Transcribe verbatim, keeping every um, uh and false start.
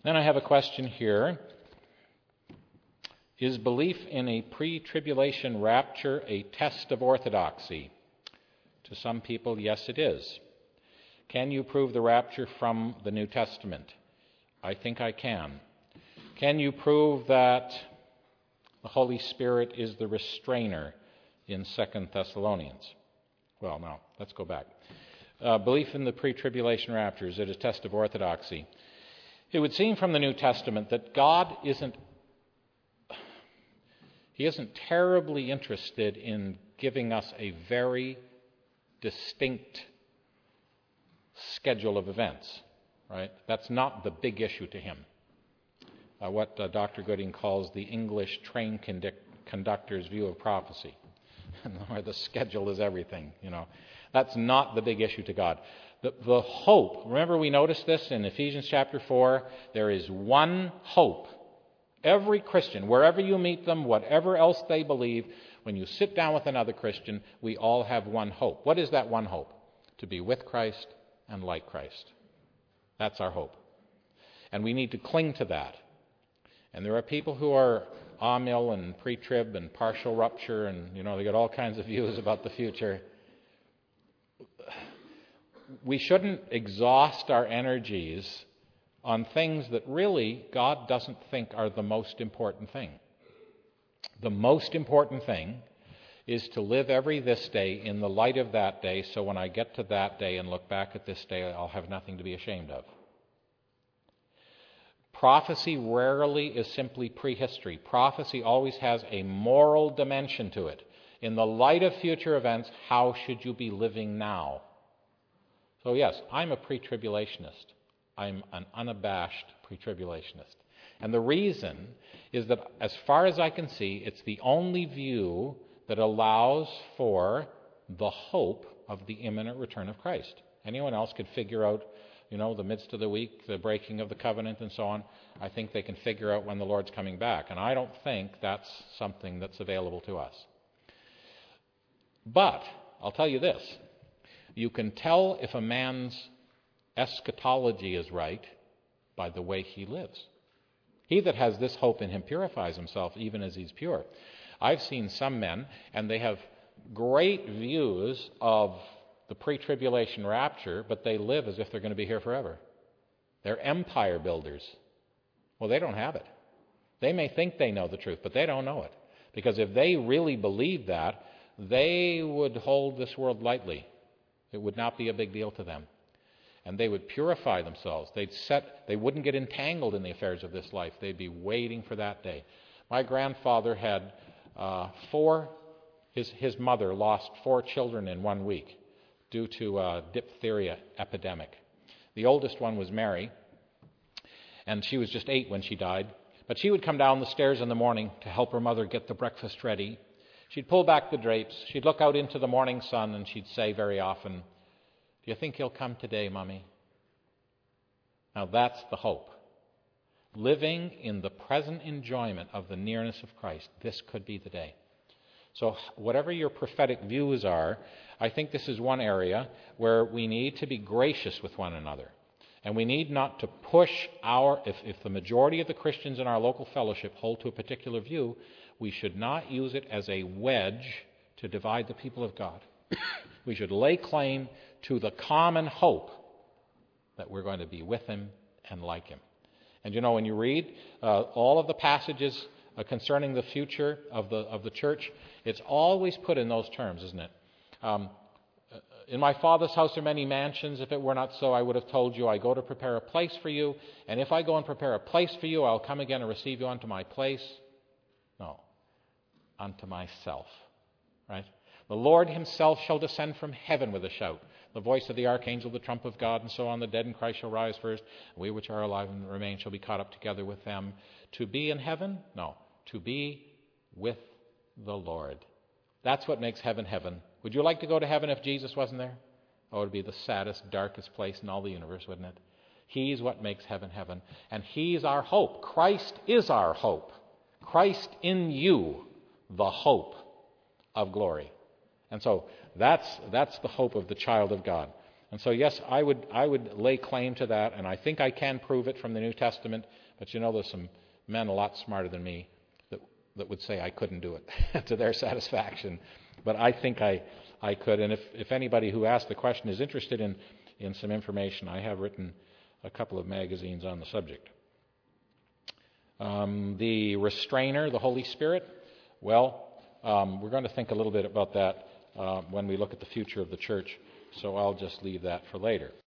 Then I have a question here. Is belief in a pre-tribulation rapture a test of orthodoxy? To some people, yes, it is. Can you prove the rapture from the New Testament? I think I can. Can you prove that the Holy Spirit is the restrainer in Second Thessalonians? Well, no, let's go back. Uh, belief in the pre-tribulation rapture, is it a test of orthodoxy? It would seem from the New Testament that God isn't He isn't terribly interested in giving us a very distinct schedule of events, right? That's not the big issue to him. Uh, what uh, Doctor Gooding calls the English train conduct- conductor's view of prophecy, where the schedule is everything, you know. That's not the big issue to God. The, the hope, remember we noticed this in Ephesians chapter four, there is one hope. Every Christian, wherever you meet them, whatever else they believe, when you sit down with another Christian, we all have one hope. What is that one hope? To be with Christ and like Christ. That's our hope. And we need to cling to that. And there are people who are amil and pre-trib and partial rupture, and, you know, they got all kinds of views about the future. We shouldn't exhaust our energies on things that really God doesn't think are the most important thing. The most important thing is to live every this day in the light of that day, so when I get to that day and look back at this day, I'll have nothing to be ashamed of. Prophecy rarely is simply prehistory. Prophecy always has a moral dimension to it. In the light of future events, how should you be living now? So yes, I'm a pre-tribulationist. I'm an unabashed pre-tribulationist. And the reason is that, as far as I can see, it's the only view that allows for the hope of the imminent return of Christ. Anyone else could figure out, you know, the midst of the week, the breaking of the covenant and so on. I think they can figure out when the Lord's coming back. And I don't think that's something that's available to us. But I'll tell you this. You can tell if a man's eschatology is right by the way he lives. He that has this hope in him purifies himself even as he's pure. I've seen some men, and they have great views of the pre-tribulation rapture, but they live as if they're going to be here forever. They're empire builders. Well, they don't have it. They may think they know the truth, but they don't know it. Because if they really believed that, they would hold this world lightly. It would not be a big deal to them. And they would purify themselves. They'd set, they wouldn't get entangled in the affairs of this life. They'd be waiting for that day. My grandfather had uh, four, his, his mother lost four children in one week due to a diphtheria epidemic. The oldest one was Mary, and she was just eight when she died. But she would come down the stairs in the morning to help her mother get the breakfast ready. She'd pull back the drapes. She'd look out into the morning sun, and she'd say very often, "Do you think he'll come today, Mommy?" Now that's the hope. Living in the present enjoyment of the nearness of Christ. This could be the day. So whatever your prophetic views are, I think this is one area where we need to be gracious with one another. And we need not to push our, if, if the majority of the Christians in our local fellowship hold to a particular view, we should not use it as a wedge to divide the people of God. We should lay claim to the common hope that we're going to be with him and like him. And you know, when you read uh, all of the passages uh, concerning the future of the of the church, it's always put in those terms, isn't it? Um, in my Father's house are many mansions. If it were not so, I would have told you, I go to prepare a place for you. And if I go and prepare a place for you, I'll come again and receive you unto my place. No, unto myself, right? The Lord himself shall descend from heaven with a shout, the voice of the archangel, the trump of God, and so on. The dead in Christ shall rise first. We which are alive and remain shall be caught up together with them. To be in heaven? No. To be with the Lord. That's what makes heaven heaven. Would you like to go to heaven if Jesus wasn't there? Oh, it would be the saddest, darkest place in all the universe, wouldn't it? He's what makes heaven heaven. And he's our hope. Christ is our hope. Christ in you, the hope of glory. And so that's that's the hope of the child of God. And so, yes, I would, I would lay claim to that, and I think I can prove it from the New Testament, but you know there's some men a lot smarter than me that, that would say I couldn't do it to their satisfaction. But I think I, I could, and if, if anybody who asked the question is interested in, in some information, I have written a couple of magazines on the subject. Um, the restrainer, the Holy Spirit, well, um, we're going to think a little bit about that uh, when we look at the future of the church, so I'll just leave that for later.